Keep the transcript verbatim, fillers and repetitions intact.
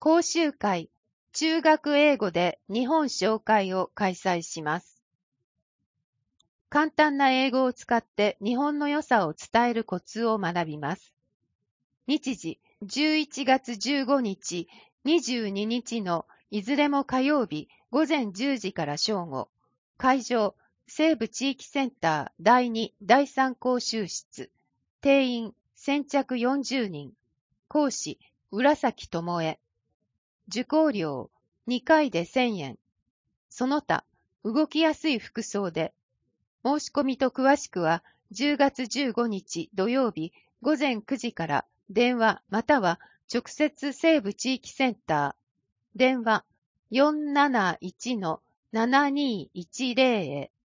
講習会、中学英語で日本紹介を開催します。簡単な英語を使って日本の良さを伝えるコツを学びます。日時、じゅういちがつじゅうごにち、にじゅうににちのいずれも火曜日午前じゅうじから正午。会場、西部地域センターだいにだいさん講習室。定員、先着よんじゅうにん。講師、浦崎智恵。受講料、にかいでせんえん。その他、動きやすい服装で。申し込みと詳しくは、じゅうがつじゅうごにち土曜日午前くじから電話または直接西部地域センター。電話 よんなないちのななにいちぜろ へ。